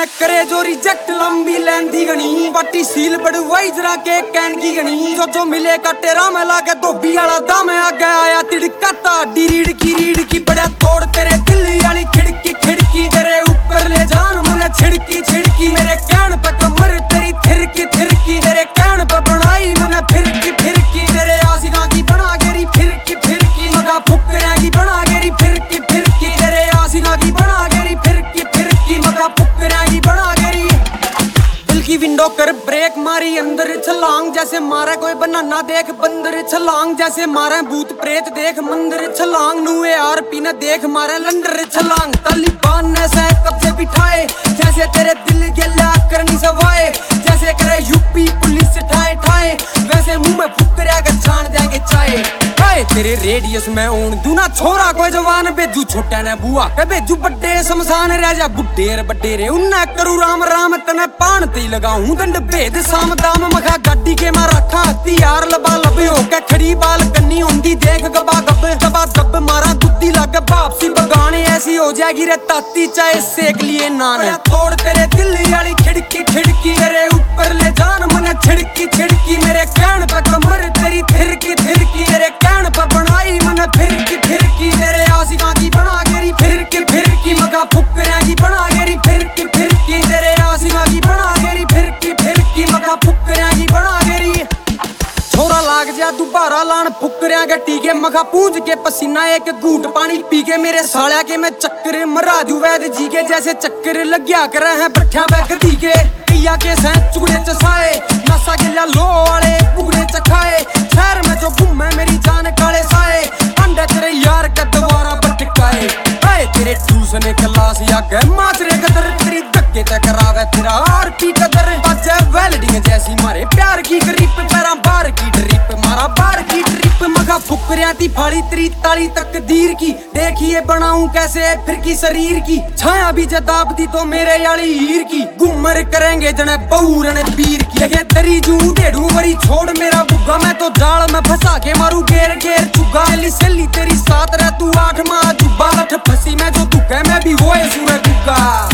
मैं करे जो रिजेक्ट लंबी लेंदी गनी पट्टी सील बड़वाई जरा के कैन की गनी जो मिले का टेरा में लाके धोबी वाला दाम आगे आया तिड़काता रीड़ की बड़ा तोड़ तेरे दिल वाली खिड़की तेरे ऊपर ले जान मुझे छिड़की मेरे कान पे कमर तेरी थिरकी तेरे कान पे बनाई मुझे फिरकी तेरे आशिका की बना गेरी फिरकी मगा फुकरा की बना गेरी फिरकी तेरे आशिका की बना गेरी फिरकी मगा फुकरा की बना गेरी दिल की विंडो कर ब्रेक मारी अंदर छलांग जैसे मारे कोई बनाना देख बंदर छलांग जैसे मारे भूत प्रेत देख मंदिर छलांग नुए आरपी ने देख मारे लंडर छलांग तालिबान ने सह कब्जे बिठाए जैसे तेरे दिल गला करनी सवाए जैसे करे यूपी पुलिस ठाए वैसे मुंह में फुकरिया के छान देंगे चाय तेरे रेडियस में ऊन दूना छोरा कोई जवान बेजू छोटा ने बुआ के बेजू बड्डे शमशान राजा बुड्ढेर बड्डेरे उन्ना करू राम तने पान ती लगाऊं दंड भेद साम दाम मखा गाड़ी के मां रखा हथियार लबा लबे हो के खड़ी बाल कन्नी होंदी देख गब मारा दुद्धी लग वापसी बगाने ऐसी हो जाएगी रे ताती चाहे सेक लिए नान तोड़ तेरे दिल वाली खिड़की तेरे ऊपर ले जान मने छिड़की मेरे कान पे कमर तेरी थिरकी तेरे कान पे बनाई मने फिरकी तेरे आशिका की बना गेरी फिरकी मगा फुकरा की बना गेरी फिरकी तेरे आशिका की बना गेरी फिरकी मगा फुकरा की बना गेरी छोरा लाग जा दोबारा लान फुकरिया के टीके मखा पूंज के पसीना एक घूंट पानी पी के मेरे सालिया के मैं चक्कर मराजू वैद जी के जैसे चक्कर लग गया कर हैं बैठा बैग दी के पिया के सह चुगड़े चसाए नशा गिला लो वाले बुगड़े चखाए शहर में जो घूमे मेरी जान काले साए अंडे तेरे यार का दोबारा भटकाए तेरे चूसने क्लास या गए माचरे कदर तेरी धक्के टकरावे तेरा आरपी कदर बाजे वेल्डिंग जैसी मारे प्यार की ग्रिप पैरा बार की ड्रिप मारा बार की ट्रिप मगा फुकरिया ती फाड़ी तेरी ताली तकदीर की देखिए बनाऊं कैसे फिर की शरीर की छाया भी जदाब दी तो मेरे याली हीर की घूमर करेंगे जने बहुरन पीर की लगे तेरी जू ढेड़ू वरी छोड़ मेरा बुग्गा मैं तो जाल में फंसा के मारू घेर चुगा सेली तेरी साथ रह तू 8 माह जुब्बा लठ फंसी मैं जो तू कह मैं भी वो सूरज गुग्गा